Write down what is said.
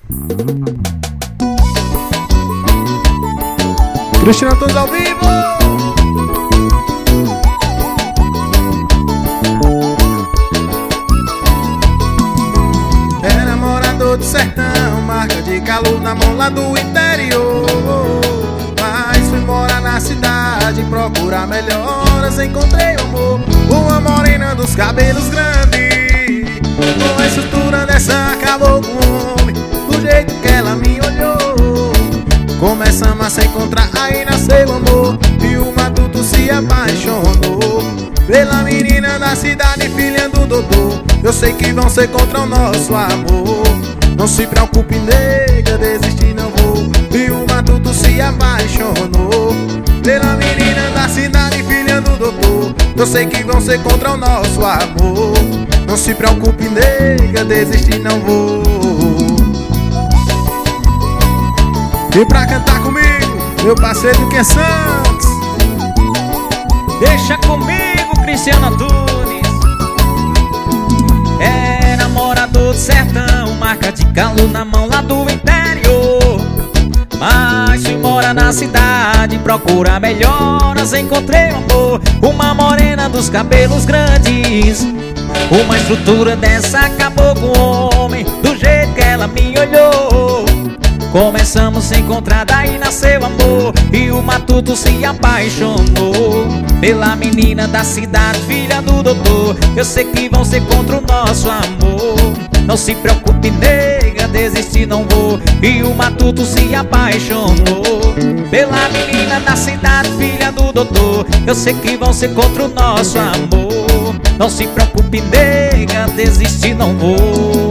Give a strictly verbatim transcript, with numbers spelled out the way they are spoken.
Cristiano Antunes ao vivo. É namorador do sertão, marca de calor na mão lá do interior. Mas fui morar na cidade, procurar melhoras, encontrei o amor. Uma morena dos cabelos grandes, com a estrutura dessa acabou com o homem, do jeito que ela me olhou. Começamos a se encontrar, aí nasceu o amor, e o matuto se apaixonou pela menina da cidade, filha do doutor. Eu sei que vão ser contra o nosso amor. Não se preocupe, nega, desistir não vou. E o matuto se apaixonou pela menina da cidade, filha do doutor. Eu sei que vão ser contra o nosso amor. Não se preocupe, nega, desistir não vou. E pra cantar comigo, meu parceiro que é Santos. Deixa comigo, Cristiano Antunes. É namorador do sertão, marca de calor na mão lá do interior. Mas fui morar na cidade, procurar melhoras, encontrei o amor. Uma morena dos cabelos grandes, uma estrutura dessa acabou com o homem, do jeito que ela me olhou. Começamos a se encontrar, daí nasceu amor, e o matuto se apaixonou pela menina da cidade, filha do doutor. Eu sei que vão ser contra o nosso amor. Não se preocupe, nega, desistir não vou. E o matuto se apaixonou pela menina da cidade, filha do doutor. Eu sei que vão ser contra o nosso amor. Não se preocupe, nega, desistir não vou.